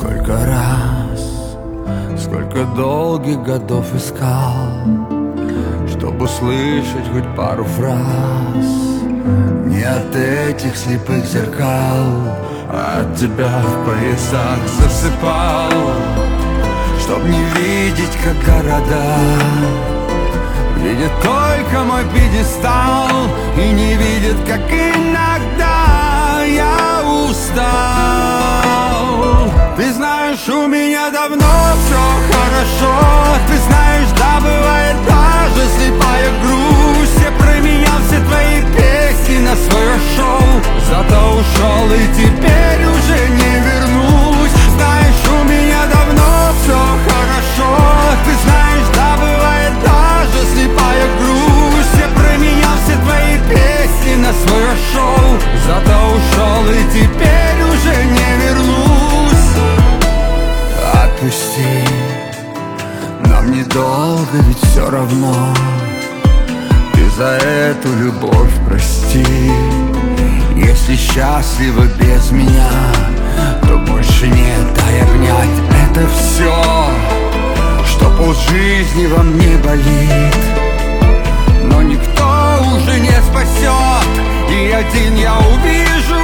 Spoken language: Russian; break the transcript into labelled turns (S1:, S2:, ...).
S1: Сколько раз, сколько долгих годов искал, чтобы услышать хоть пару фраз. Не от этих слепых зеркал, а от тебя в поясах засыпал, чтоб не видеть, как города видит только мой пьедестал и не видит, как иногда я устал. Ты знаешь, у меня давно все хорошо. Ты знаешь, да, бывает даже слепая грусть. Я променял все твои песни на свое шоу, зато ушел и теперь уже не вернусь. Знаешь, у меня давно все хорошо. Ты знаешь, да, бывает даже слепая грусть. Я променял все твои песни на свое шоу, зато ушел и теперь уже не вернусь. Отпусти, нам недолго, ведь все равно. Ты за эту любовь прости. Если счастлива без меня, то больше нет, дай обнять это все, что полжизни во мне болит. Но никто уже не спасет, и один я увижу